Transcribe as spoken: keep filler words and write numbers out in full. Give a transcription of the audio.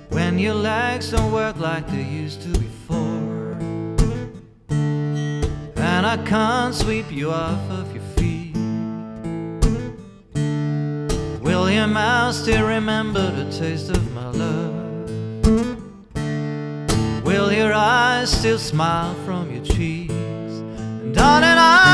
when your legs don't work like they used to before, and I can't sweep you off of your feet? Will your mouth still remember the taste of my love? Will your eyes still smile from your cheeks? And darling, I